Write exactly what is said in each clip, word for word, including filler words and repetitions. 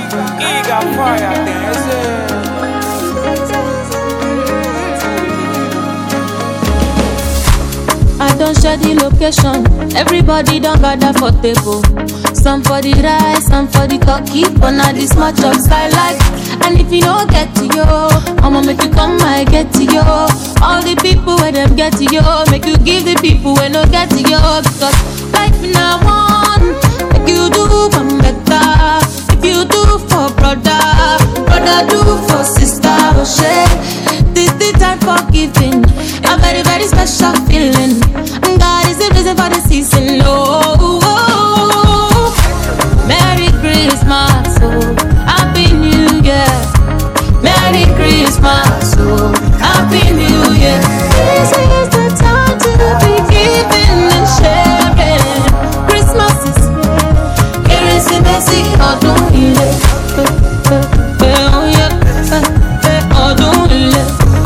Giga fire dance. I don't share the location. Everybody don't gather for table. Some for the rice, some for the cocky. But now this much of I like. And if you don't get to yo, I'ma make you come, I get to yo. All the people where them get to yo, make you give the people where no get to yo. Because life now one, make you do one better. If you do for brother, brother do for sister. Oh shit, this the time for giving. A very very special feeling. God is the reason for the season. Oh, oh, oh. Merry Christmas, oh, Happy New Year. Merry Christmas, oh, Happy New Year. This is the time to be giving and sharing. Christmas is here. Kérésìmesì ọdún ilé. Oh yeah, ọdún ilé.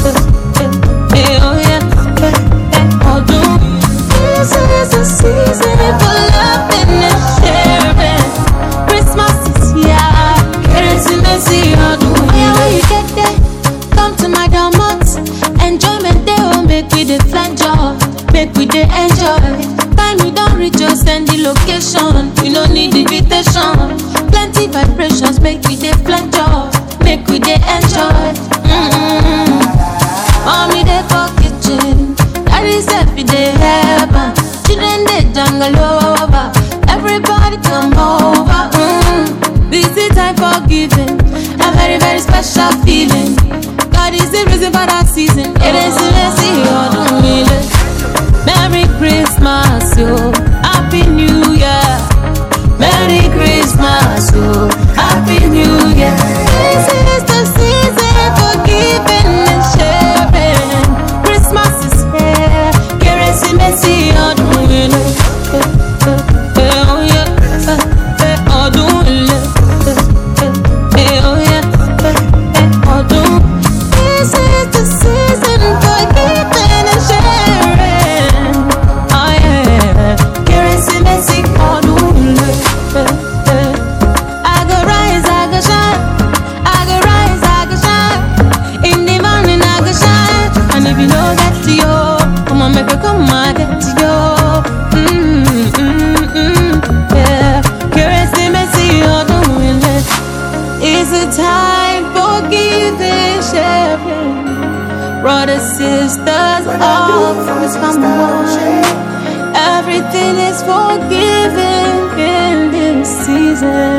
Oh yeah, ọdún. This is the season for loving and sharing. Christmas is here. Kérésìmesì ọdún ilé. Oh yeah, when you get there, come to my domot. Enjoyment day, oh, make we dey flange joy, make we dey enjoy. Time you don't reach, just send the location. You don't need invitation. Plenty vibrations, make we dey flange joy, make we dey enjoy. Mm-hmm. Mommy dey for kitchen, daddy selfie dey heaven. Children dey jungle over, everybody come over. Mm-hmm. This is time for giving, a very very special feeling. God is the reason for that season. It is the mercy ọdún ilé. Merry Christmas, yo. Happy New Year. Merry Christmas, yo. Happy New Year. This is the season for giving and sharing. Christmas is here. Kérésìmesì ọdún ilé. Oh yeah, ọdún ilé. Oh yeah, ọdún. This is the season for giving and sharing. Oh yeah, Kérésìmesì ọdún ilé. I go rise, I go shine. I go rise, I go shine. In the morning I go shine. And if you don't get to yo, come on, make a come on, get to yo. Mm, mm, mm, yeah. Kérésìmesì ọdún ilé. It's a time for giving, sharing. Brothers, sisters, all friends come on. Everything is forgiven in this season.